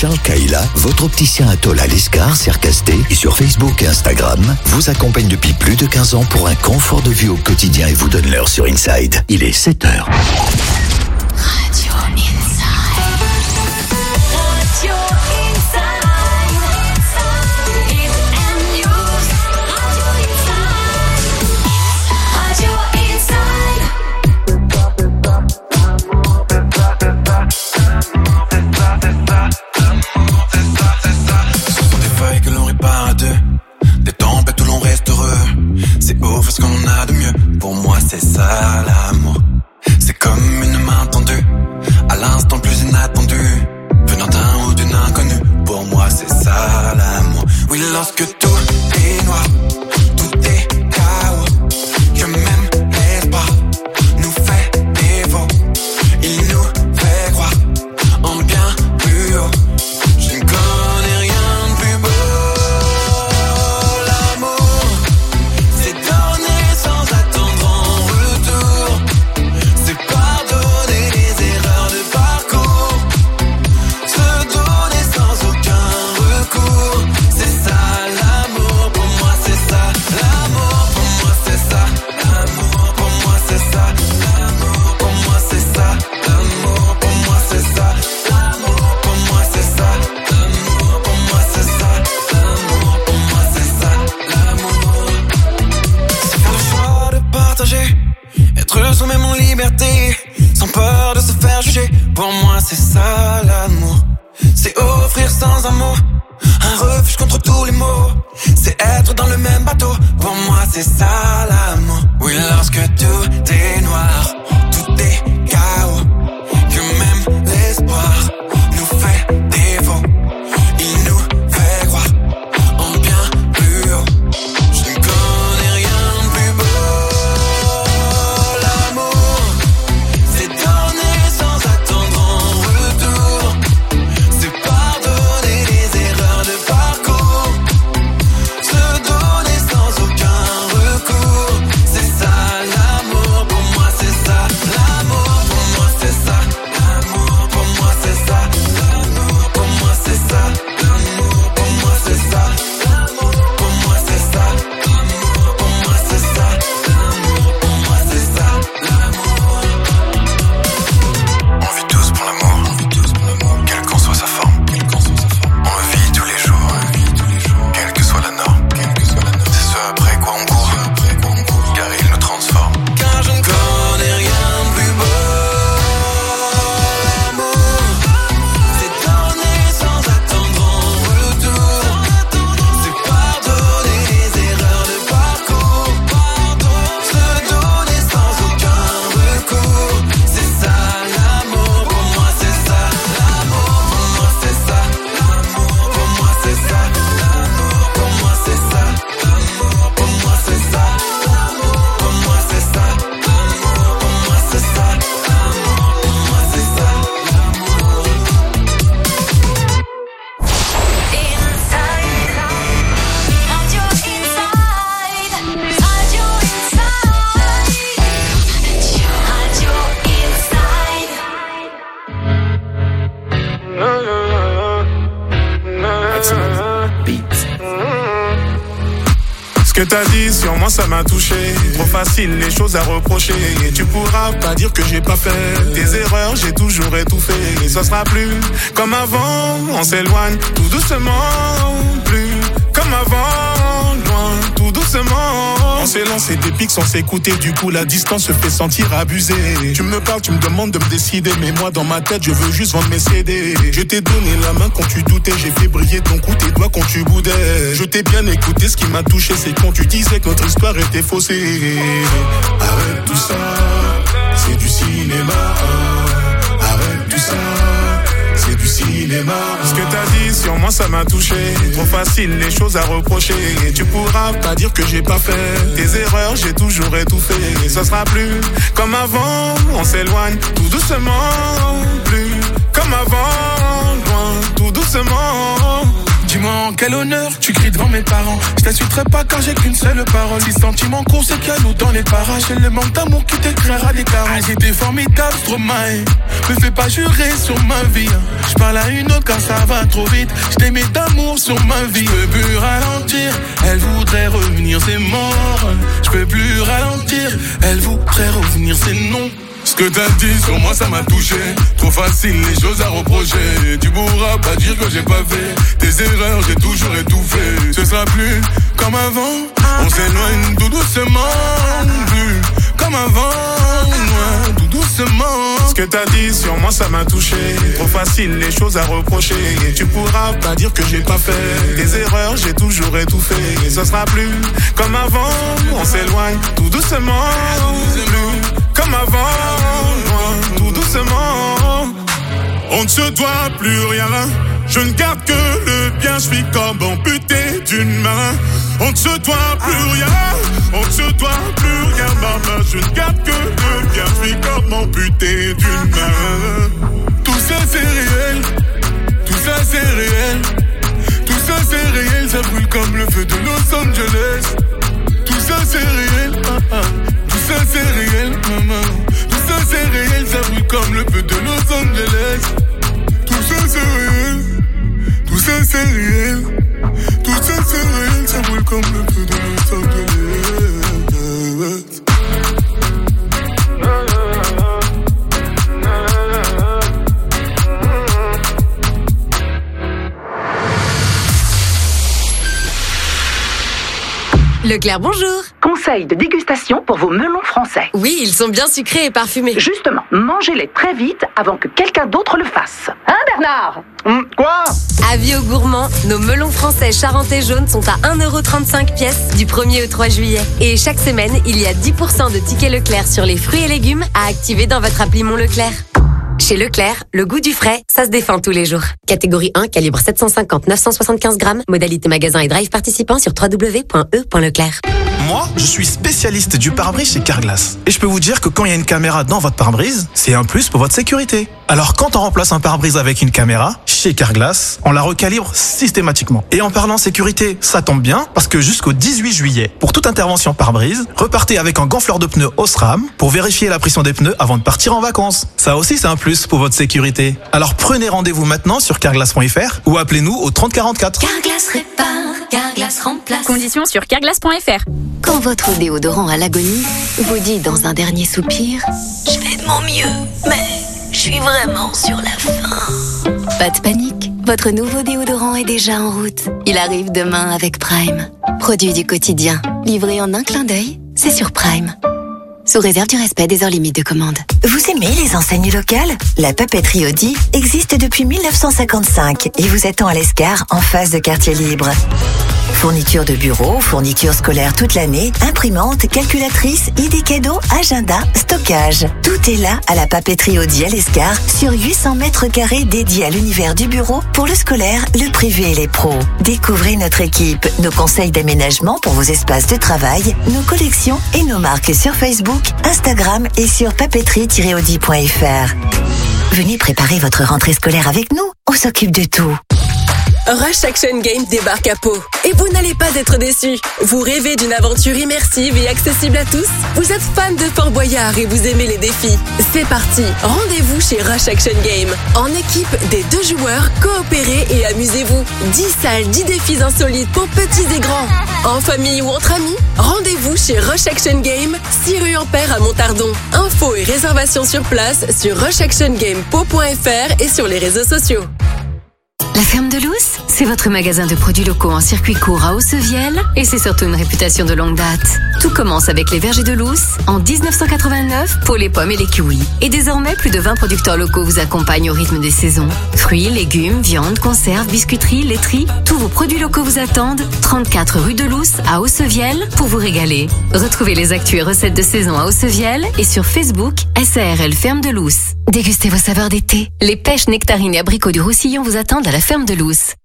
Charles Kaila, votre opticien Atoll à l'Escar, Cercasté et sur Facebook et Instagram, vous accompagne depuis plus de 15 ans pour un confort de vue au quotidien et vous donne l'heure sur Inside. Il est 7h. Ce qu'on a de mieux, pour moi c'est ça l'amour. C'est comme une main tendue, à l'instant le plus inattendu, venant d'un ou d'une inconnue. Pour moi c'est ça l'amour. Oui, lorsque tout est noir, tout est chaos, que même l'espoir nous fait défaut. Il nous fait croire en bien plus haut. Je ne connais rien de plus beau. Être soi-même en liberté, sans peur de se faire juger. Pour moi c'est ça l'amour. C'est offrir sans amour un refuge contre tous les maux. C'est être dans le même bateau. Pour moi c'est ça l'amour. Oui, lorsque tout est noir, tout est chaos, que même l'espoir nous fait défaut. Il nous fait croire en bien plus haut. Je ne connais rien de plus beau. Ce que t'as dit sur moi ça m'a touché. Trop facile les choses à reprocher. Et tu pourras pas dire que j'ai pas fait des erreurs, j'ai toujours étouffé. Et ça sera plus comme avant. On s'éloigne tout doucement. Plus comme avant. Loin tout doucement. On s'est lancé des pics sans s'écouter. Du coup la distance se fait sentir abusée. Tu me parles, tu me demandes de me décider. Mais moi dans ma tête je veux juste vendre mes CD. Je t'ai donné la main quand tu doutais. J'ai fait briller ton cou, tes doigts quand tu boudais. Je t'ai bien écouté, ce qui m'a touché c'est quand tu disais que notre histoire était faussée. Arrête tout ça, c'est du cinéma. Arrête tout ça, c'est du cinéma. Ce que t'as dit sur moi ça m'a touché. Trop facile les choses à reprocher. Et tu pourras pas dire que j'ai pas fait des erreurs, j'ai toujours étouffé. Et ça sera plus comme avant. On s'éloigne tout doucement. Plus comme avant. Loin tout doucement. Dis-moi en quel honneur, tu cries devant mes parents. Je t'insulterai pas car j'ai qu'une seule parole. Les sentiments courts, c'est cadeau dans les parages. C'est le manque d'amour qui t'écrira des carottes. Ah, j'étais formidable, Stromae. Me fais pas jurer sur ma vie. Je parle à une autre car ça va trop vite. Je t'aimais d'amour sur ma vie. Je peux plus ralentir, elle voudrait revenir, c'est mort. Je peux plus ralentir, elle voudrait revenir, c'est non. Ce que t'as dit sur moi ça m'a touché. Trop facile les choses à reprocher. Tu pourras pas dire que j'ai pas fait tes erreurs, j'ai toujours étouffé. Ce sera plus comme avant. On s'éloigne tout doucement. Plus comme avant, ouais, tout doucement. Ce que t'as dit sur moi ça m'a touché. Trop facile les choses à reprocher. Et tu pourras pas dire que j'ai pas fait tes erreurs, j'ai toujours étouffé. Et ce sera plus comme avant. On s'éloigne tout doucement. Plus comme avant, tout doucement. On ne se doit plus rien. Je ne garde que le bien. Je vis comme amputé d'une main. On ne se doit plus rien. On ne se doit plus rien, maman. Je ne garde que le bien. Je vis comme amputé d'une main. Tout ça c'est réel. Tout ça c'est réel. Tout ça c'est réel. Ça brûle comme le feu de Los Angeles. Tout ça c'est réel. Tout ça c'est réel, maman. Tout ça c'est réel, ça brûle comme le feu de Los Angeles. Tout ça c'est réel. Tout ça c'est réel. Tout ça c'est réel, ça brûle comme le feu de Los Angeles. Leclerc, bonjour. Conseil de dégustation pour vos melons français. Oui, ils sont bien sucrés et parfumés. Justement, mangez-les très vite avant que quelqu'un d'autre le fasse. Hein, Bernard? Quoi? Avis aux gourmands, nos melons français charentais jaunes sont à 1,35€ pièce du 1er au 3 juillet. Et chaque semaine, il y a 10% de tickets Leclerc sur les fruits et légumes à activer dans votre appli Mon Leclerc. Chez Leclerc, le goût du frais, ça se défend tous les jours. Catégorie 1, calibre 750-975 grammes. Modalité magasin et drive participant sur www.e.leclerc. Moi, je suis spécialiste du pare-brise chez Carglass. Et je peux vous dire que quand il y a une caméra dans votre pare-brise, c'est un plus pour votre sécurité. Alors quand on remplace un pare-brise avec une caméra, chez Carglass, on la recalibre systématiquement. Et en parlant sécurité, ça tombe bien, parce que jusqu'au 18 juillet, pour toute intervention pare-brise, repartez avec un gonfleur de pneus Osram pour vérifier la pression des pneus avant de partir en vacances. Ça aussi, c'est un plus pour votre sécurité. Alors prenez rendez-vous maintenant sur carglass.fr ou appelez-nous au 3044. Carglass répare, Carglass remplace. Conditions sur carglass.fr. Quand votre déodorant à l'agonie vous dit dans un dernier soupir « Je fais de mon mieux, mais je suis vraiment sur la fin ». Pas de panique, votre nouveau déodorant est déjà en route. Il arrive demain avec Prime. Produit du quotidien, livré en un clin d'œil, c'est sur Prime. Sous réserve du respect des heures limites de commande. Vous aimez les enseignes locales? La papeterie Audi existe depuis 1955 et vous attend à l'Escar en face de Quartier Libre. Fourniture de bureau, fourniture scolaire toute l'année, imprimante, calculatrice, idées cadeaux, agenda, stockage. Tout est là à la papeterie Audi à l'Escar sur 800 mètres carrés dédiés à l'univers du bureau pour le scolaire, le privé et les pros. Découvrez notre équipe, nos conseils d'aménagement pour vos espaces de travail, nos collections et nos marques sur Facebook, Instagram et sur papeterie-audi.fr. Venez préparer votre rentrée scolaire avec nous, on s'occupe de tout. Rush Action Game débarque à Pau. Et vous n'allez pas être déçus. Vous rêvez d'une aventure immersive et accessible à tous? Vous êtes fan de Fort Boyard et vous aimez les défis? C'est parti. Rendez-vous chez Rush Action Game. En équipe des 2 joueurs, coopérez et amusez-vous. 10 salles, 10 défis insolites pour petits et grands. En famille ou entre amis? Rendez-vous chez Rush Action Game, 6 rue Ampère à Montardon. Infos et réservations sur place sur rushactiongamepau.fr et sur les réseaux sociaux. La Ferme de Lousse, c'est votre magasin de produits locaux en circuit court à Hauts-Sevielle et c'est surtout une réputation de longue date. Tout commence avec les vergers de Lousse en 1989 pour les pommes et les kiwis. Et désormais, plus de 20 producteurs locaux vous accompagnent au rythme des saisons. Fruits, légumes, viande, conserves, biscuiteries, laiteries, tous vos produits locaux vous attendent. 34 rue de Lousse à Hauts-Sevielle pour vous régaler. Retrouvez les actus et recettes de saison à Hauts-Sevielle et sur Facebook, SARL Ferme de Lousse. Dégustez vos saveurs d'été. Les pêches, nectarines et abricots du Roussillon vous attendent à la Ferme de Lousse.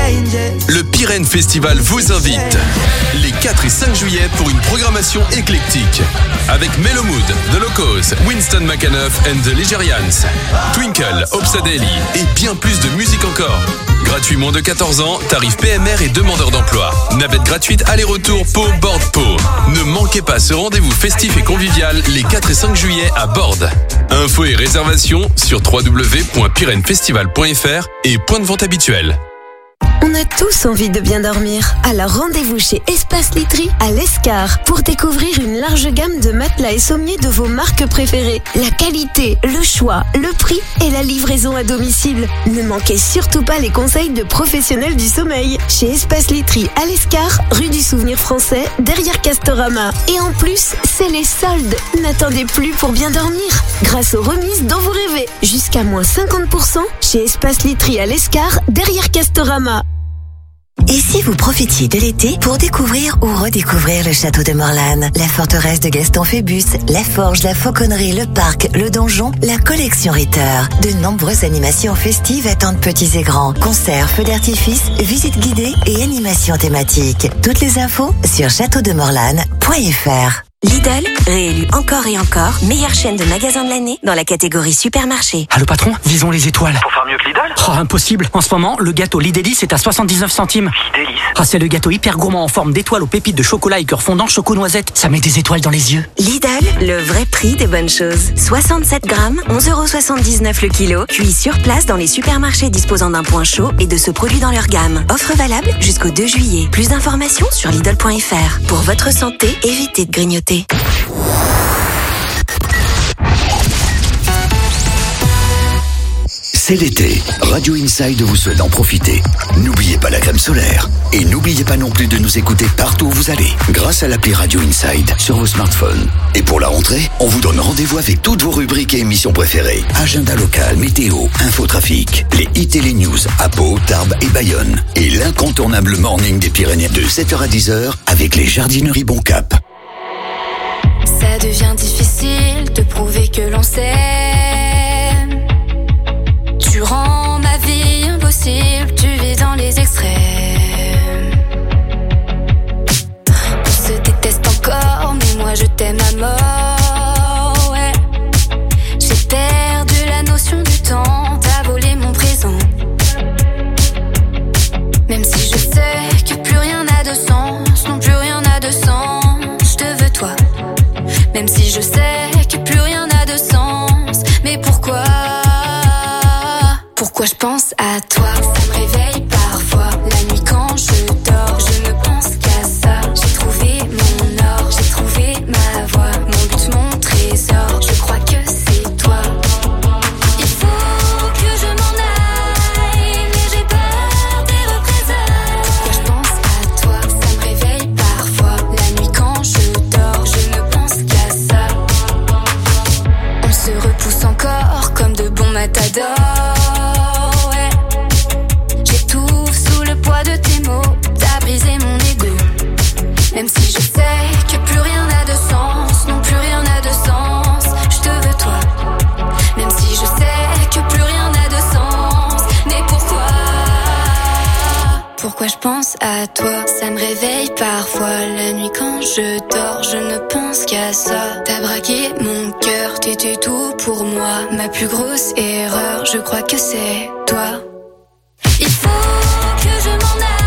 Le Pyrène Festival vous invite les 4 et 5 juillet pour une programmation éclectique avec Mellow Mood, The Locos, Winston McAnuff and the Ligerians, Twinkle, Obsadeli et bien plus de musique encore. gratuit moins de 14 ans, tarif PMR et demandeur d'emploi. Navette gratuite aller-retour Pau-Bordeaux-Pau. Ne manquez pas ce rendez-vous festif et convivial les 4 et 5 juillet à Bordes. Infos et réservations sur www.pyrenefestival.fr et point de vente habituel. On a tous envie de bien dormir. Alors rendez-vous chez Espace Literie à l'Escar pour découvrir une large gamme de matelas et sommiers de vos marques préférées. La qualité, le choix, le prix et la livraison à domicile. Ne manquez surtout pas les conseils de professionnels du sommeil. Chez Espace Literie à l'Escar, rue du Souvenir Français, derrière Castorama. Et en plus, c'est les soldes. N'attendez plus pour bien dormir. Grâce aux remises dont vous rêvez. Jusqu'à moins 50% chez Espace Literie à l'Escar, derrière Castorama. Et si vous profitiez de l'été pour découvrir ou redécouvrir le château de Morlane, la forteresse de Gaston Phébus, la forge, la fauconnerie, le parc, le donjon, la collection Ritter. De nombreuses animations festives attendent petits et grands. Concerts, feux d'artifice, visites guidées et animations thématiques. Toutes les infos sur châteaudemorlane.fr. Lidl, réélu encore et encore, meilleure chaîne de magasins de l'année dans la catégorie supermarché. Allô patron, visons les étoiles. Pour faire mieux que Lidl ? Oh, impossible. En ce moment, le gâteau Lidélis est à 79 centimes. Lidélis ? Ah, c'est le gâteau hyper gourmand en forme d'étoile aux pépites de chocolat et cœur fondant choco-noisette. Ça met des étoiles dans les yeux. Lidl, le vrai prix des bonnes choses. 67 grammes, 11,79€ le kilo. Cuit sur place dans les supermarchés disposant d'un point chaud et de ce produit dans leur gamme. Offre valable jusqu'au 2 juillet. Plus d'informations sur Lidl.fr. Pour votre santé, évitez de grignoter. C'est l'été. Radio Inside vous souhaite d'en profiter. N'oubliez pas la crème solaire. Et n'oubliez pas non plus de nous écouter partout où vous allez, grâce à l'appli Radio Inside sur vos smartphones. Et pour la rentrée, on vous donne rendez-vous avec toutes vos rubriques et émissions préférées. Agenda local, météo, infotrafic, les hits et les news à Pau, Tarbes et Bayonne. Et l'incontournable morning des Pyrénées de 7h à 10h avec les jardineries Bon Cap. Ça devient difficile de prouver que l'on s'aime. Tu rends ma vie impossible, tu vis dans les extrêmes. On se déteste encore, mais moi je t'aime à mort, ouais. J'ai perdu la notion du temps, t'as volé mon présent. Même si je sais que plus rien n'a de sens, non plus rien n'a de sens, je te veux toi. Même si je sais que plus rien n'a de sens, mais pourquoi je pense à toi? Ça me réveille parfois, la nuit quand je dors, je ne pense qu'à ça. J'ai trouvé mon or, j'ai trouvé ma voie, mon but, mon trésor, je crois que c'est toi. Il faut que je m'en aille, mais j'ai peur des représailles. Pourquoi je pense à toi? Ça me réveille parfois, la nuit quand je dors, je ne pense qu'à ça. On se repousse encore comme de bons matadors. Même si je sais que plus rien n'a de sens, non plus rien n'a de sens, je te veux toi. Même si je sais que plus rien n'a de sens, mais pourquoi je pense à toi? Ça me réveille parfois, la nuit quand je dors, je ne pense qu'à ça. T'as braqué mon cœur, t'étais tout pour moi, ma plus grosse erreur, je crois que c'est toi. Il faut que je m'en aille.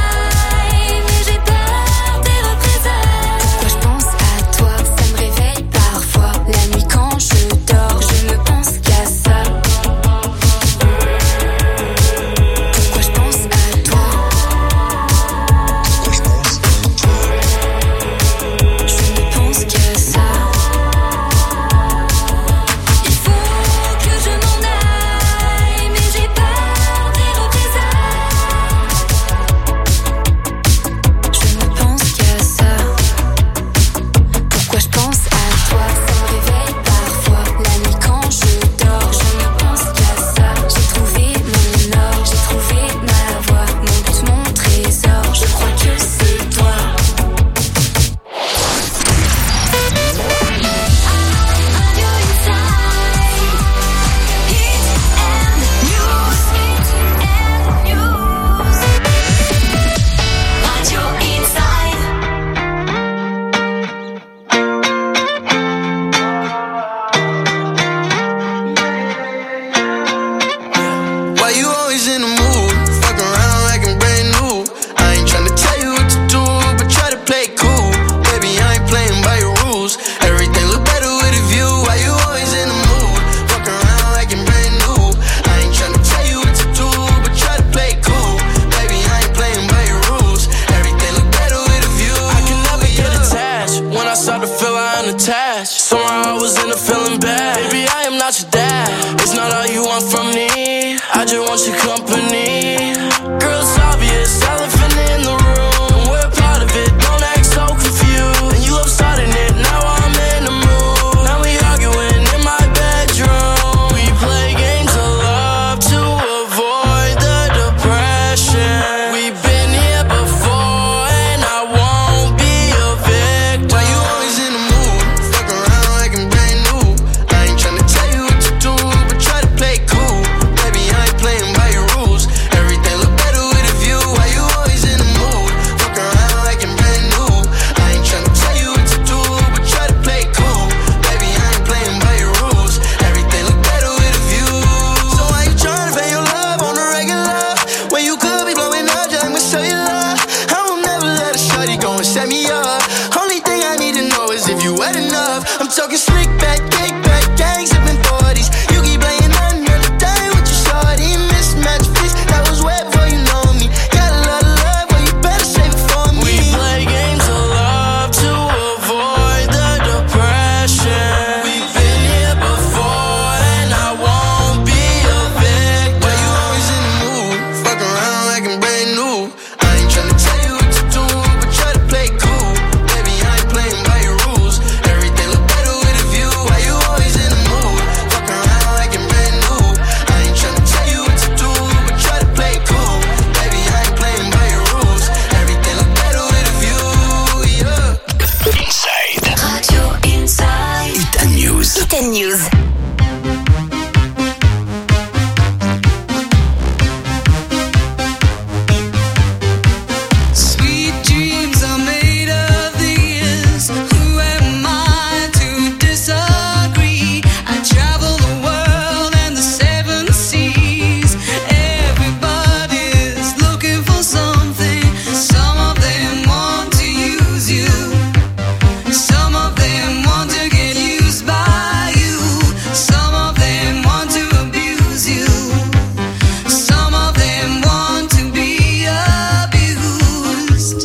Talking slick back, kick back, gang sipping 40s. You keep playing another day with your shorty. Mismatch fix, that was wet before you know me. Got a lot of love, but you better save it for me. We play games of love to avoid the depression. We've been here before and I won't be a victim. Why you always in the mood? Fuck around like I'm brand new. I ain't tryna tell you what to do, but try to play cool. Baby, I ain't playing by your rules. Everything look better with a view. Why you always in the mood? Fuck around like I'm brand new. I ain't tryna tell you what to do, but try to play cool. Baby, I ain't playing by your rules. Everything look better with a view, yeah. Inside. Radio Inside. Hit News. Hit News. Sweet dreams are made of these. Who am I to disagree? I travel the world and the seven seas. Everybody's looking for something. Some of them want to use you. Some of them want to get used by you. Some of them want to abuse you. Some of them want to be abused.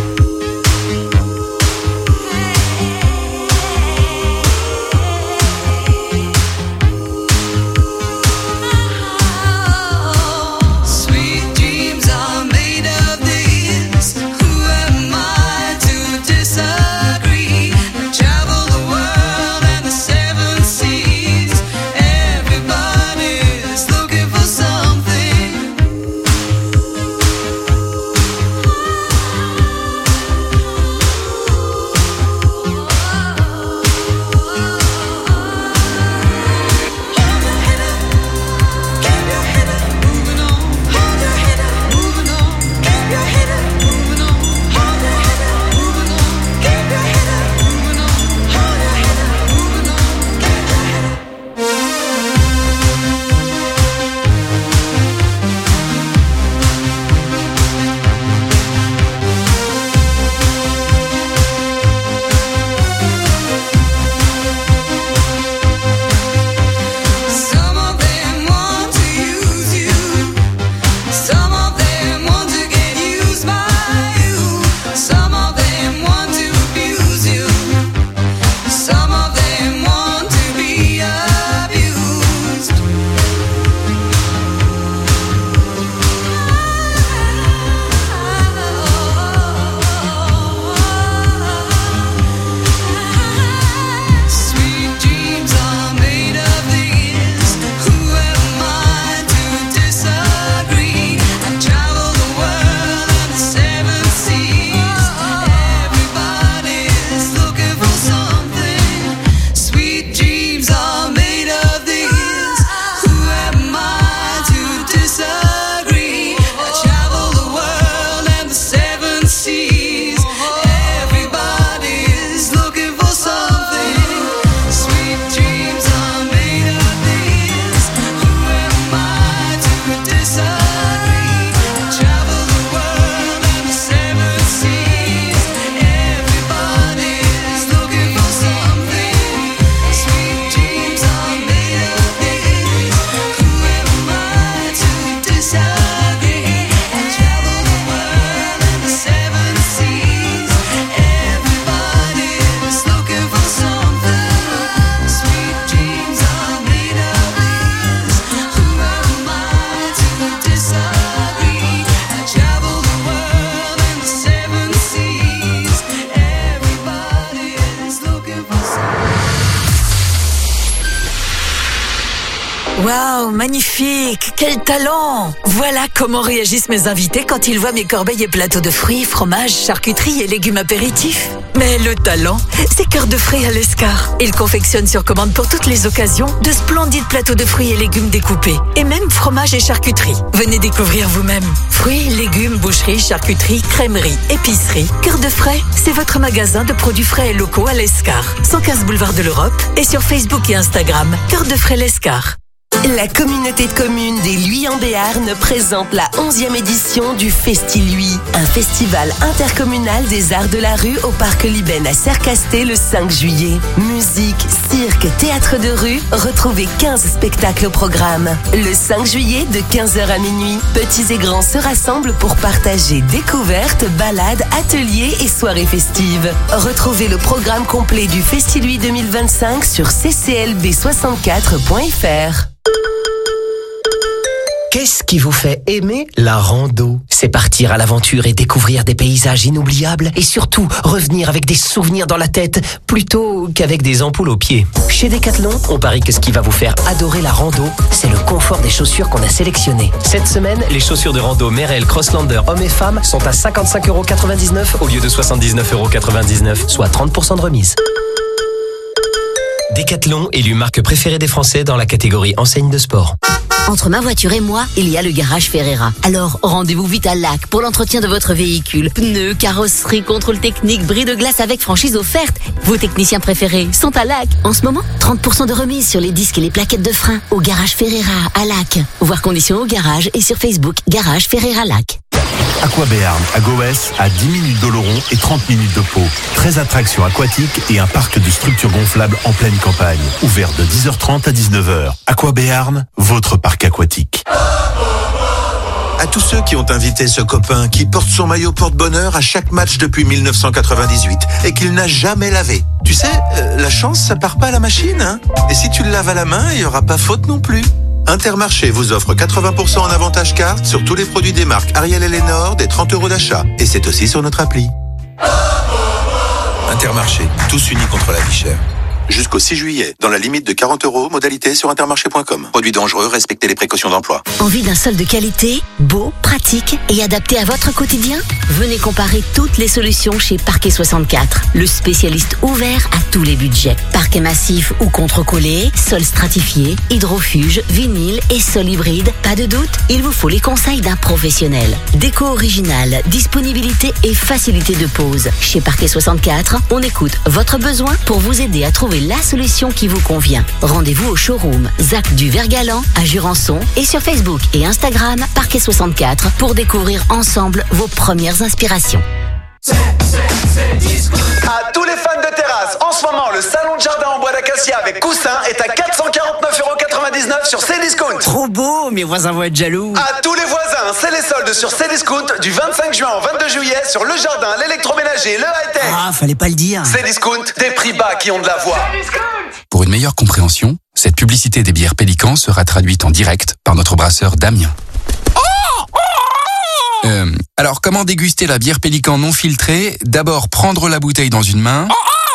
Sweet dreams are made of these. Who am I to disagree? I travel the world and the seven seas. Everybody's looking for something. Some of them want to use you. Some of them want to get used by you. Some of them want to abuse you. Some of them want to be abused. Sweet dreams are made of these. Who am I to disagree? I travel the world and the seven seas. Everybody's looking for something. Sweet dreams are made of these. Who am I to disagree? I travel the world and the seven seas. Everybody's looking for something. Sweet dreams are made of these. Who am I to disagree? I travel the world and the seven seas. Everybody's looking for something. Sweet dreams are made of these. Who am I to disagree? I travel the world and the seven seas. Everybody's looking for something. Sweet dreams are made of these. Who am I to disagree? I travel the world and the seven seas. Everybody's looking for Waouh, magnifique! Quel talent! Voilà comment réagissent mes invités quand ils voient mes corbeilles et plateaux de fruits, fromages, charcuteries et légumes apéritifs. Mais le talent, c'est Cœur de Frais à l'Escar. Il confectionne sur commande pour toutes les occasions de splendides plateaux de fruits et légumes découpés. Et même fromages et charcuteries. Venez découvrir vous-même. Fruits, légumes, boucheries, charcuteries, crèmeries, épiceries. Cœur de Frais, c'est votre magasin de produits frais et locaux à l'Escar. 115 boulevard de l'Europe et sur Facebook et Instagram. Cœur de Frais l'Escar. La communauté de communes des Luys en Béarn présente la 11e édition du Festi-Luys, un festival intercommunal des arts de la rue au Parc Libène à Sercasté le 5 juillet. Musique, cirque, théâtre de rue, retrouvez 15 spectacles au programme. Le 5 juillet de 15h à minuit, petits et grands se rassemblent pour partager découvertes, balades, ateliers et soirées festives. Retrouvez le programme complet du Festi-Luys 2025 sur cclb64.fr. Qu'est-ce qui vous fait aimer la rando? C'est partir à l'aventure et découvrir des paysages inoubliables et surtout revenir avec des souvenirs dans la tête plutôt qu'avec des ampoules aux pieds. Chez Decathlon, on parie que ce qui va vous faire adorer la rando, c'est le confort des chaussures qu'on a sélectionnées. Cette semaine, les chaussures de rando Merrell Crosslander hommes et femmes sont à 55,99€ au lieu de 79,99€, soit 30% de remise. Decathlon, élu marque préférée des Français dans la catégorie enseigne de sport. Entre ma voiture et moi, il y a le garage Ferreira. Alors, rendez-vous vite à Lac pour l'entretien de votre véhicule. Pneus, carrosserie, contrôle technique, bris de glace avec franchise offerte. Vos techniciens préférés sont à Lac. En ce moment, 30% de remise sur les disques et les plaquettes de frein au garage Ferreira à Lac. Voir conditions au garage et sur Facebook, garage Ferreira Lac. Aquabéarn à Goès à 10 minutes d'Oloron et 30 minutes de Pau. 13 attractions aquatiques et un parc de structures gonflables en pleine campagne. Ouvert de 10h30 à 19h. Aquabéarn, votre parc aquatique. À tous ceux qui ont invité ce copain qui porte son maillot porte-bonheur à chaque match depuis 1998 et qu'il n'a jamais lavé. Tu sais, la chance, ça part pas à la machine, hein. Et si tu le laves à la main, il y aura pas faute non plus. Intermarché vous offre 80% en avantage carte sur tous les produits des marques Ariel et Lénore, des 30€ d'achat. Et c'est aussi sur notre appli. Intermarché, tous unis contre la vie chère. Jusqu'au 6 juillet, dans la limite de 40€, modalité sur intermarché.com. Produits dangereux, respectez les précautions d'emploi. Envie d'un sol de qualité, beau, pratique et adapté à votre quotidien? Venez comparer toutes les solutions chez Parquet 64, le spécialiste ouvert à tous les budgets. Parquet massif ou contre-collé, sol stratifié, hydrofuge, vinyle et sol hybride. Pas de doute, il vous faut les conseils d'un professionnel. Déco originale, disponibilité et facilité de pose. Chez Parquet 64, on écoute votre besoin pour vous aider à trouver la solution qui vous convient. Rendez-vous au showroom Zac du Vergalan à Jurançon et sur Facebook et Instagram Parquet 64 pour découvrir ensemble vos premières inspirations. À tous les fans de terrasse, en ce moment, le salon de jardin en bois d'acacia avec coussin est à 449,99€ sur Cdiscount. Trop beau, mes voisins vont être jaloux. À tous les voisins, c'est les soldes sur Cdiscount du 25 juin au 22 juillet sur le jardin, l'électroménager, le high-tech. Ah, fallait pas le dire. Cdiscount, des prix bas qui ont de la voix. Pour une meilleure compréhension, cette publicité des bières Pélican sera traduite en direct par notre brasseur Damien. Alors, comment déguster la bière Pélican non filtrée? D'abord, prendre la bouteille dans une main,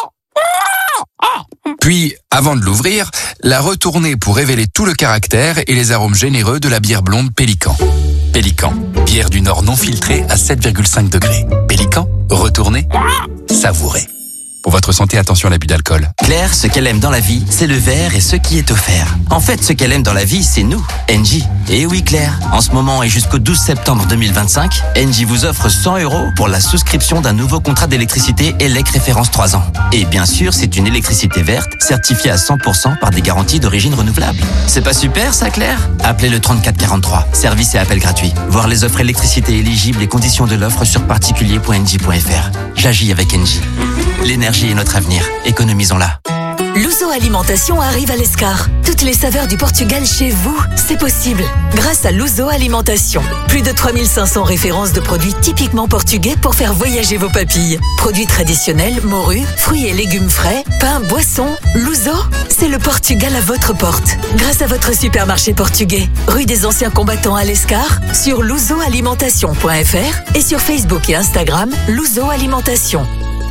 puis, avant de l'ouvrir, la retourner pour révéler tout le caractère et les arômes généreux de la bière blonde Pélican. Pélican, bière du Nord non filtrée à 7,5 degrés. Pélican, retournez, savourez. Pour votre santé, attention à l'abus d'alcool. Claire, ce qu'elle aime dans la vie, c'est le verre et ce qui est offert. En fait, ce qu'elle aime dans la vie, c'est nous, Engie. Et oui, Claire, en ce moment et jusqu'au 12 septembre 2025, Engie vous offre 100€ pour la souscription d'un nouveau contrat d'électricité ELEC référence 3 ans. Et bien sûr, c'est une électricité verte, certifiée à 100% par des garanties d'origine renouvelable. C'est pas super, ça, Claire? Appelez le 3443. Service et appel gratuit. Voir les offres électricité éligibles et conditions de l'offre sur particulier.engie.fr. J'agis avec Engie. L'énergie est notre avenir. Économisons-la. L'Ouzo Alimentation arrive à l'Escar. Toutes les saveurs du Portugal chez vous, c'est possible. Grâce à l'Ouzo Alimentation. Plus de 3500 références de produits typiquement portugais pour faire voyager vos papilles. Produits traditionnels, morue, fruits et légumes frais, pain, boissons. L'Ouzo, c'est le Portugal à votre porte. Grâce à votre supermarché portugais. Rue des Anciens Combattants à l'Escar, sur louzoalimentation.fr et sur Facebook et Instagram, l'Ouzo Alimentation.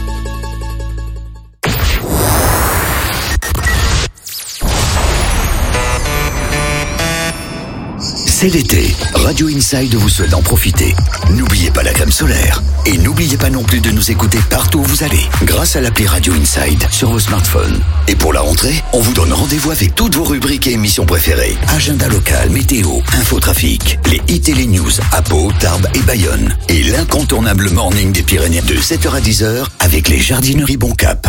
C'est l'été. Radio Inside vous souhaite d'en profiter. N'oubliez pas la crème solaire. Et n'oubliez pas non plus de nous écouter partout où vous allez. Grâce à l'appli Radio Inside sur vos smartphones. Et pour la rentrée, on vous donne rendez-vous avec toutes vos rubriques et émissions préférées. Agenda local, météo, infotrafic, les hits et les news à Pau, Tarbes et Bayonne. Et l'incontournable morning des Pyrénées de 7h à 10h avec les jardineries Bon Cap.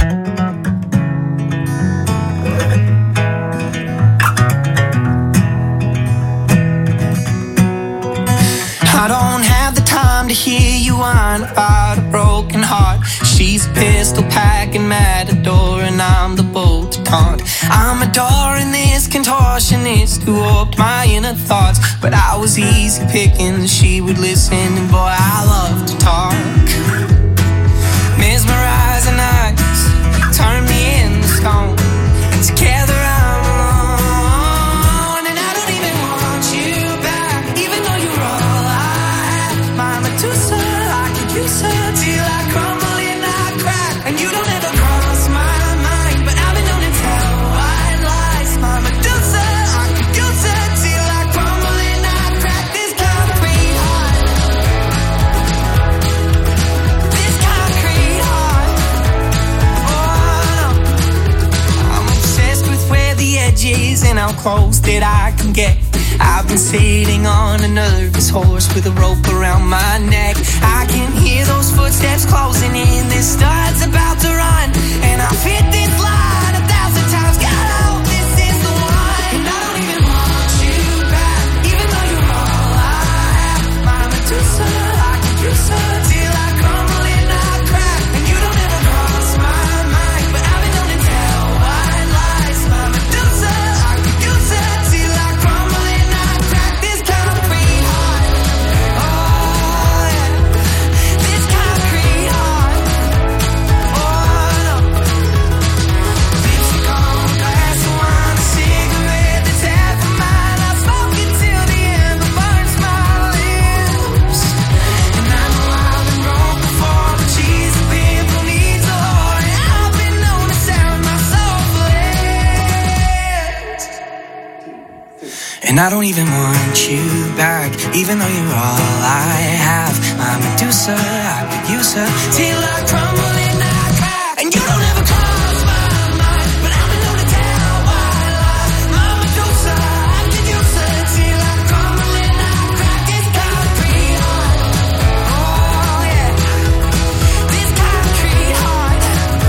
to hear you whine about a broken heart. She's a pistol packing matador and I'm the bolt to taunt. I'm adoring this contortionist who warped my inner thoughts, but I was easy picking, she would listen, and boy, I love to talk. Mesmerizing eyes turn me into stone. Together I'm alone, and I don't even want you back, even though you're all I have. My Medusa, I could use her till I crumble and I crack. And you don't ever cross my mind, but I've been known to tell white lies. My Medusa, I could use her till I crumble and I crack. This concrete heart, this concrete heart. Oh no, I'm obsessed with where the edge is and how close that I can get. I've been sitting on a nervous horse with a rope around my neck. I can hear those footsteps closing in. This star's about to run, and I've hit this line 1,000 times. God, I hope this is the one. And I don't even want you back, even though you're all I have. My Medusa, I could use her till I crumble and I crack. And you don't ever cross my mind, but I've been known to tell white lies. My Medusa, I could use her till I crumble and I crack. This concrete heart, oh yeah, this concrete heart, oh no. Lipstick on a glass of wine, a cigarette that's half of mine. I smoke it till the ember burns my lips. And I know I've been wrong before, but she's a pimple needs a whore, and I've been known to sound my soul flat. And I don't even want you back, even though you're all I have. My Medusa, I could use her till I crumble and I crack. And you don't ever cross my mind, but I've been known to tell white lies. My Medusa, I could use her till I crumble and I crack. This concrete heart, oh yeah, this concrete heart,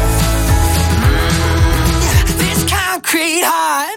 this concrete heart.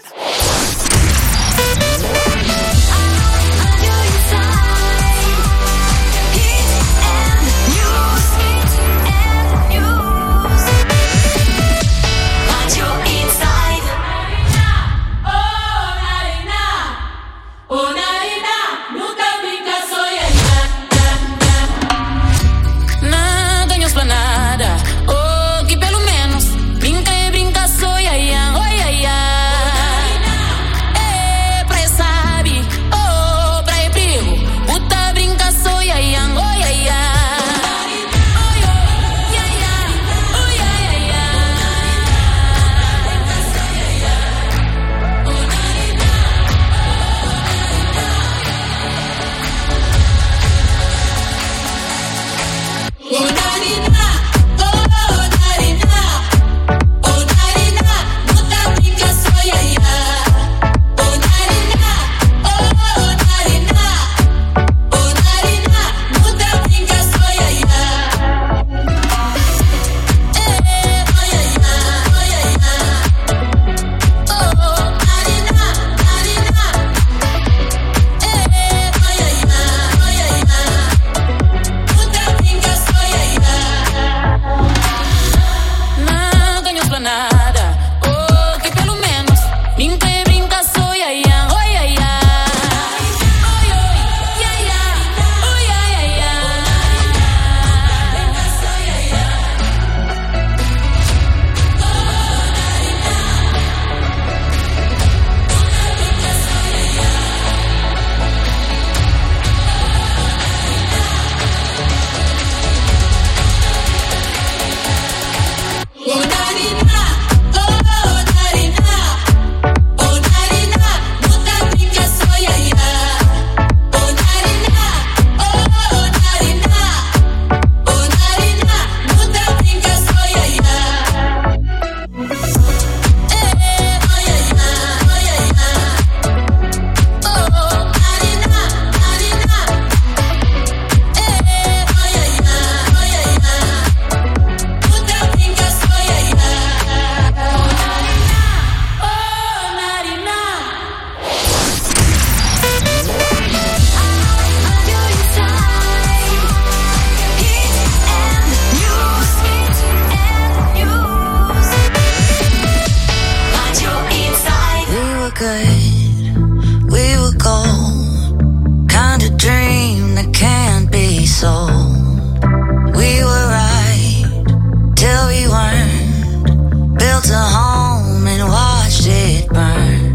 soul. We were right till we weren't. Built a home and watched it burn.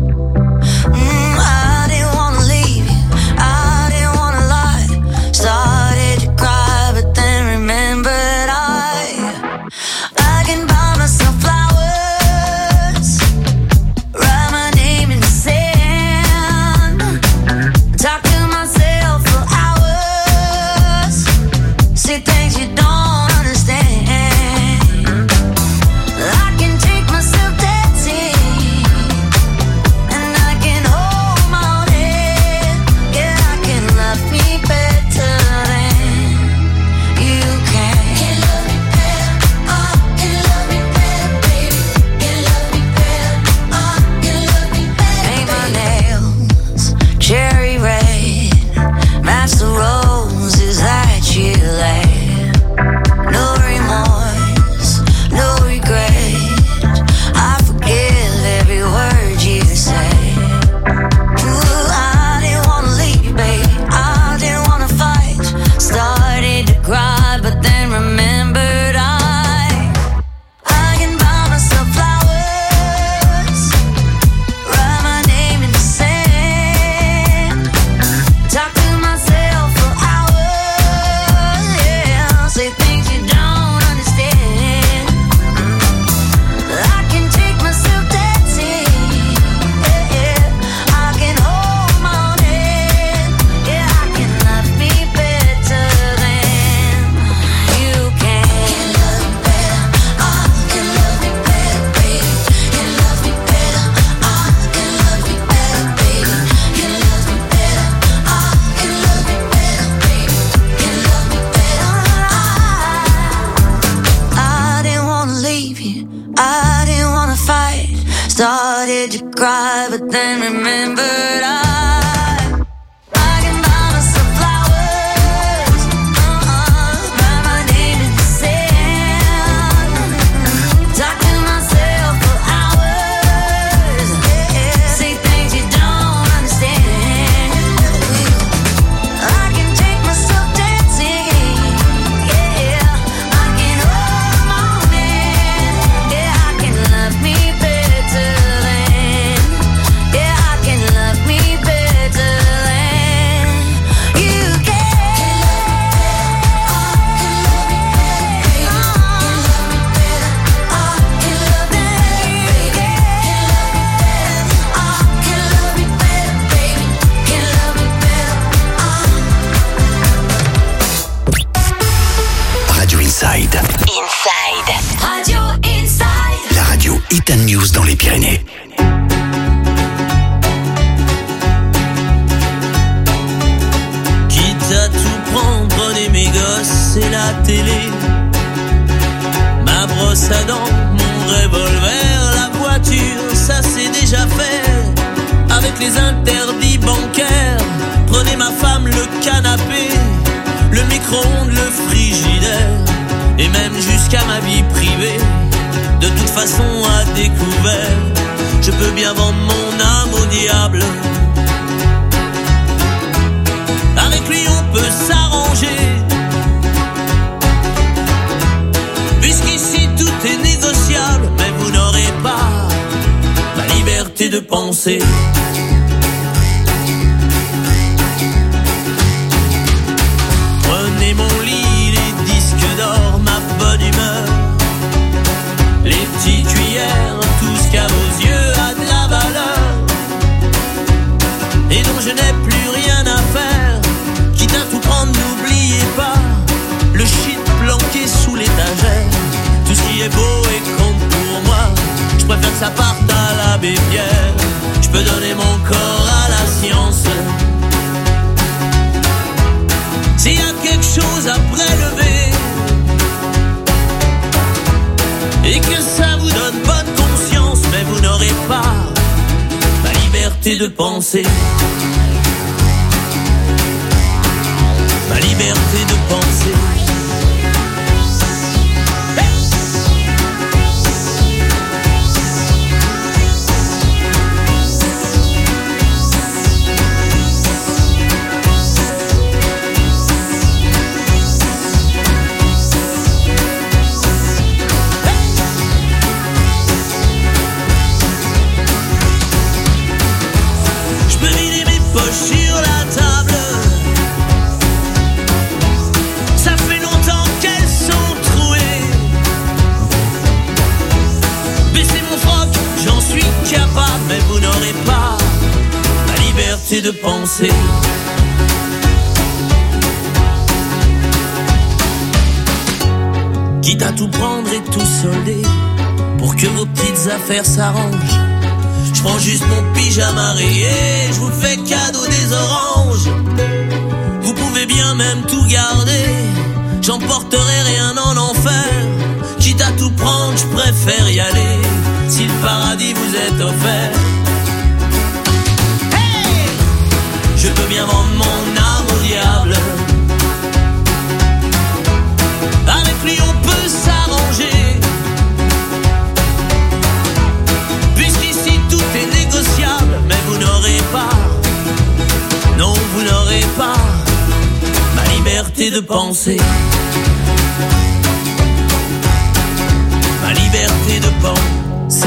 I didn't wanna leave you, I didn't wanna lie. Started to cry, but then remembered I can buy myself flowers, write my name in the sand, talk to myself for hours, say things you don't understand. I can take myself dancing, and I can hold my own head. Yeah, I can love me better than you can. Can love me better, can love me better, baby. Can love me better, can love me better. Paint my nails cherry red, match the roses that you laid. No remorse, no regret. I forgive every word you say. Ooh, I didn't wanna leave you, baby. I didn't wanna fight. Started to cry, but then remembered I can buy myself flowers, write my name in the sand, talk to myself for hours, yeah, say things you don't understand. I can take myself dancing, yeah, I can hold my own head, yeah, I can love me better than you can. Can love me better, can love me better, baby. Can love me better, can love me better, baby. Can love me better, can love me better, baby. Can love me better. I didn't wanna leave you, I didn't wanna fight. Started to cry, but then remembered I can buy myself flowers, write my name in the sand, talk to myself for hours, yeah, say things you don't understand. I can take myself dancing, yeah, I can hold my own hand, yeah, I can love me better than, yeah, I can love me better than you can. Radio Inside. Radio Inside. La radio Hit and News dans les Pyrénées. Quitte à tout prendre, prenez mes gosses et la télé, ma brosse à dents, mon revolver, la voiture, ça c'est déjà fait. Avec les interdits bancaires, prenez ma femme, le canapé, le micro-ondes, le frigidaire, et même jusqu'à ma vie privée. De toute façon à découvert, je peux bien vendre mon âme au diable. Avec lui on peut s'arranger, puisqu'ici tout est négociable. Mais vous n'aurez pas ma liberté de penser. Prenez mon lit, les disques d'or, ma bonne humeur, les petites cuillères, tout ce qu'à vos yeux a de la valeur, et dont je n'ai plus rien à faire. Quitte à tout prendre, n'oubliez pas le shit planqué sous l'étagère. Tout ce qui est beau et compte pour moi, je préfère que ça parte à l'abbé Pierre. Je peux donner mon corps à la science. S'il y a quelque chose à prélever et que ça vous donne bonne conscience, mais vous n'aurez pas ma liberté de penser. Ma liberté de penser. liberté de penser. Quitte à tout prendre et tout solder, pour que vos petites affaires s'arrangent. Je prends juste mon pyjama rayé, je vous fais cadeau des oranges. Vous pouvez bien même tout garder, j'emporterai rien en enfer. Quitte à tout prendre, je préfère y aller, si le paradis vous est offert. Hey, je peux bien vendre mon âme au diable. Avec lui on peut s'arranger, puisqu'ici tout est négociable. Mais vous n'aurez pas, non vous n'aurez pas ma liberté de penser. Ma liberté de penser.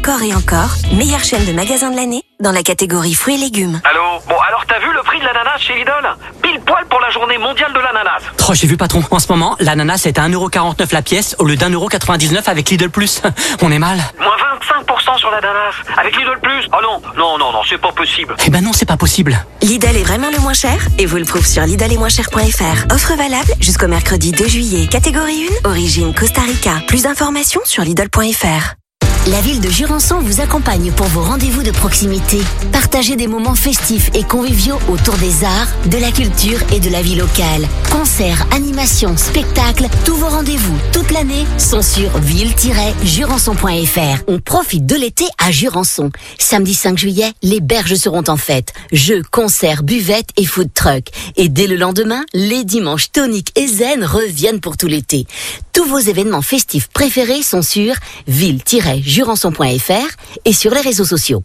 encore et encore, meilleure chaîne de magasins de l'année dans la catégorie fruits et légumes. Allô? Bon, alors t'as vu le prix de l'ananas chez Lidl? Pile poil pour la journée mondiale de l'ananas. Oh, j'ai vu patron, en ce moment, l'ananas est à 1,49€ la pièce au lieu d'1,99€ avec Lidl+. On est mal. Moins 25% sur l'ananas avec Lidl+. Oh non, c'est pas possible. Eh ben non, c'est pas possible. Lidl est vraiment le moins cher et vous le prouve sur lidletmoinschers.fr. Offre valable jusqu'au mercredi 2 juillet. Catégorie 1, origine Costa Rica. Plus d'informations sur lidl.fr. La ville de Jurançon vous accompagne pour vos rendez-vous de proximité. Partagez des moments festifs et conviviaux autour des arts, de la culture et de la vie locale. Concerts, animations, spectacles, tous vos rendez-vous toute l'année sont sur ville-jurançon.fr. On profite de l'été à Jurançon. Samedi 5 juillet, les berges seront en fête. Jeux, concerts, buvettes et food truck. Et dès le lendemain, les dimanches toniques et zen reviennent pour tout l'été. Tous vos événements festifs préférés sont sur ville-jurançon.fr et sur les réseaux sociaux.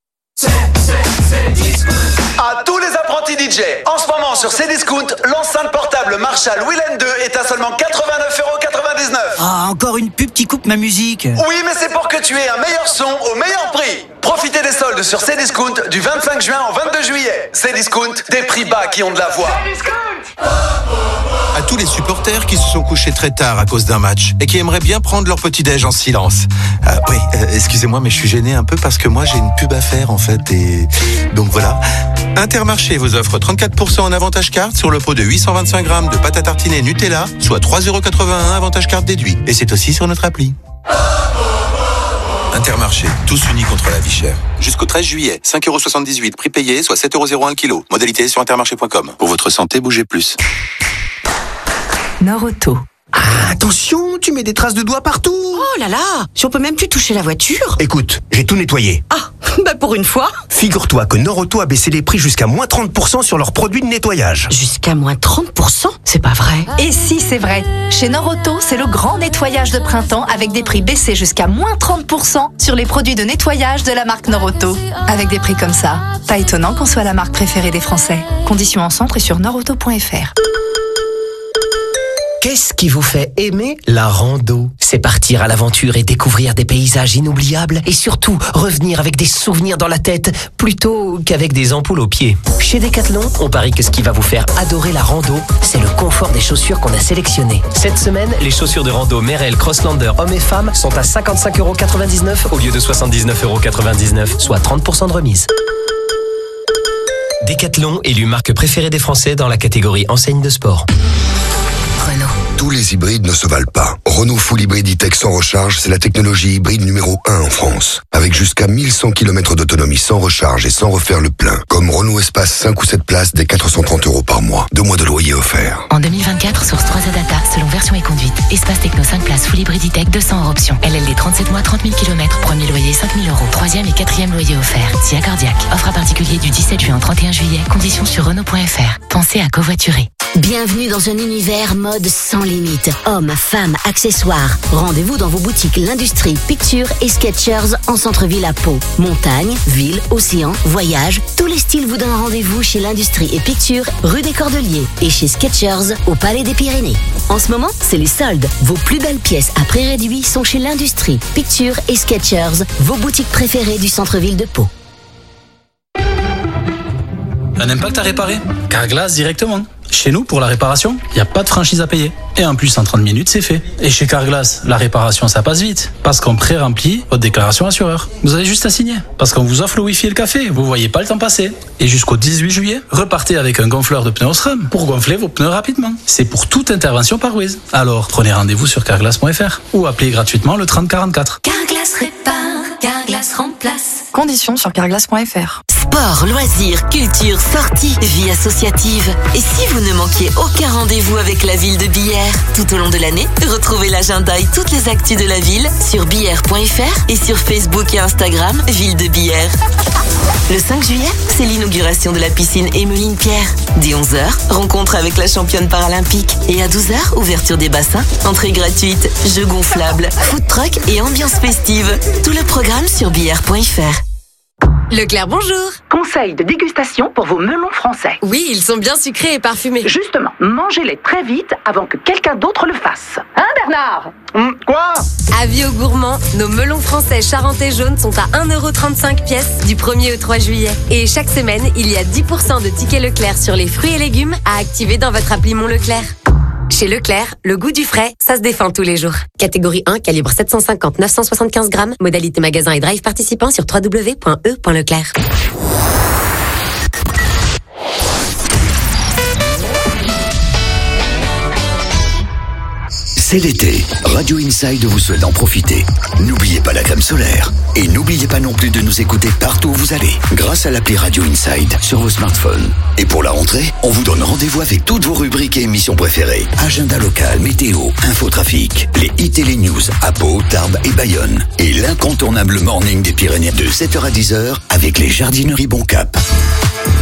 À tous les apprentis DJ, en ce moment sur Cdiscount, l'enceinte portable Marshall Willen 2 est à seulement 89,99€. Ah, encore une pub qui coupe ma musique. Oui, mais c'est pour que tu aies un meilleur son au meilleur prix. Profitez des soldes sur Cdiscount du 25 juin au 22 juillet. Cdiscount, des prix bas qui ont de la voix. À tous les supporters qui se sont couchés très tard à cause d'un match et qui aimeraient bien prendre leur petit-déj en silence. Excusez-moi, mais je suis gêné un peu parce que moi j'ai une pub à faire en fait et donc voilà. Intermarché vous offre 34% en avantage carte sur le pot de 825 grammes de pâte à tartiner Nutella, soit 3,81€ avantage carte déduit. Et c'est aussi sur notre appli. Intermarché, tous unis contre la vie chère. Jusqu'au 13 juillet, 5,78€ prix payé, soit 7,01€ le kilo. Modalité sur intermarché.com. Pour votre santé, bougez plus. Norauto. Ah, attention, tu mets des traces de doigts partout. Oh là là, si on peut même plus toucher la voiture. Écoute, j'ai tout nettoyé. Ah, bah pour une fois. Figure-toi que Norauto a baissé les prix jusqu'à moins 30% sur leurs produits de nettoyage. Jusqu'à moins 30%? C'est pas vrai. Et si, c'est vrai. Chez Norauto, c'est le grand nettoyage de printemps avec des prix baissés jusqu'à moins 30% sur les produits de nettoyage de la marque Norauto. Avec des prix comme ça, pas étonnant qu'on soit la marque préférée des Français. Conditions en centre et sur norauto.fr. Qu'est-ce qui vous fait aimer la rando? C'est partir à l'aventure et découvrir des paysages inoubliables et surtout revenir avec des souvenirs dans la tête plutôt qu'avec des ampoules aux pieds. Chez Decathlon, on parie que ce qui va vous faire adorer la rando, c'est le confort des chaussures qu'on a sélectionnées. Cette semaine, les chaussures de rando Merrell Crosslander hommes et femmes sont à 55,99€ au lieu de 79,99€, soit 30% de remise. Decathlon, élu marque préférée des Français dans la catégorie enseigne de sport. Renault. Tous les hybrides ne se valent pas. Renault Full Hybrid E-Tech sans recharge, c'est la technologie hybride numéro 1 en France. Avec jusqu'à 1100 km d'autonomie sans recharge et sans refaire le plein. Comme Renault Espace 5 ou 7 places dès 430€ par mois. 2 mois de loyer offerts. En 2024, source 3A Data, selon version et conduite. Espace Techno 5 places Full Hybrid E-Tech 200 hors option. LLD 37 mois, 30 000 km. Premier loyer 5 000€. Troisième et quatrième loyer offert. SIA Cardiac. Offre à particulier du 17 juin au 31 juillet. Conditions sur Renault.fr. Pensez à covoiturer. Bienvenue dans un univers mode sans limite. Hommes, femmes, accessoires. Rendez-vous dans vos boutiques L'Industrie, Picture et Skechers en centre-ville à Pau. Montagne, ville, océan, voyage. Tous les styles vous donnent rendez-vous chez L'Industrie et Picture, rue des Cordeliers. Et chez Skechers, au Palais des Pyrénées. En ce moment, c'est les soldes. Vos plus belles pièces à prix réduit sont chez L'Industrie, Picture et Skechers, vos boutiques préférées du centre-ville de Pau. Un impact à réparer? Carglass directement. Chez nous, pour la réparation, il n'y a pas de franchise à payer. Et en plus, en 30 minutes, c'est fait. Et chez Carglass, la réparation, ça passe vite. Parce qu'on pré-remplit votre déclaration assureur. Vous avez juste à signer. Parce qu'on vous offre le Wi-Fi et le café. Vous voyez pas le temps passer. Et jusqu'au 18 juillet, repartez avec un gonfleur de pneus Osram pour gonfler vos pneus rapidement. C'est pour toute intervention par Wiz. Alors, prenez rendez-vous sur carglass.fr ou appelez gratuitement le 3044. Carglass répare, Carglass remplace. Conditions sur carglass.fr. Sport, loisirs, culture, sorties, vie associative. Et si vous ne manquiez aucun rendez-vous avec la ville de Billère tout au long de l'année, retrouvez l'agenda et toutes les actus de la ville sur billère.fr et sur Facebook et Instagram Ville de Billère. Le 5 juillet, c'est l'inauguration de la piscine Emmeline Pierre. Dès 11h, rencontre avec la championne paralympique. Et à 12h, ouverture des bassins, entrée gratuite, jeux gonflables, food truck et ambiance festive. Tout le programme sur billère.fr. Leclerc, bonjour. Conseil de dégustation pour vos melons français. Oui, ils sont bien sucrés et parfumés. Justement, mangez-les très vite avant que quelqu'un d'autre le fasse. Hein, Bernard? Quoi? Avis aux gourmands, nos melons français charentais jaunes sont à 1,35€ pièce du 1er au 3 juillet. Et chaque semaine, il y a 10% de tickets Leclerc sur les fruits et légumes à activer dans votre appli Mon Leclerc. Chez Leclerc, le goût du frais, ça se défend tous les jours. Catégorie 1, calibre 750-975 grammes. Modalité magasin et drive participant sur www.e.leclerc. C'est l'été. Radio Inside vous souhaite d'en profiter. N'oubliez pas la crème solaire. Et n'oubliez pas non plus de nous écouter partout où vous allez. Grâce à l'appli Radio Inside sur vos smartphones. Et pour la rentrée, on vous donne rendez-vous avec toutes vos rubriques et émissions préférées. Agenda local, météo, infotrafic, les hits et les news à Pau, Tarbes et Bayonne. Et l'incontournable morning des Pyrénées de 7h à 10h avec les jardineries Bon Cap.